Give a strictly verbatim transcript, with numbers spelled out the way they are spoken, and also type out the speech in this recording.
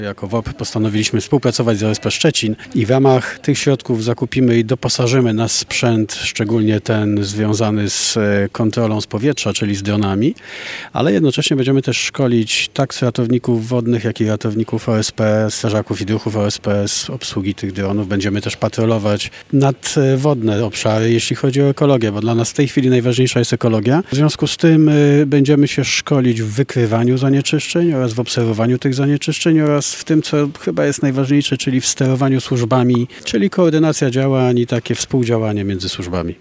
Jako W O P postanowiliśmy współpracować z O S P Szczecin i w ramach tych środków zakupimy i doposażymy nasz sprzęt, szczególnie ten związany z kontrolą z powietrza, czyli z dronami, ale jednocześnie będziemy też szkolić tak ratowników wodnych, jak i ratowników O S P, strażaków i druhów O S P z obsługi tych dronów. Będziemy też patrolować nadwodne obszary, jeśli chodzi o ekologię, bo dla nas w tej chwili najważniejsza jest ekologia. W związku z tym y, będziemy się szkolić w wykrywaniu zanieczyszczeń oraz w obserwowaniu tych zanieczyszczeń oraz w tym, co chyba jest najważniejsze, czyli w sterowaniu służbami, czyli koordynacja działań i takie współdziałanie między służbami.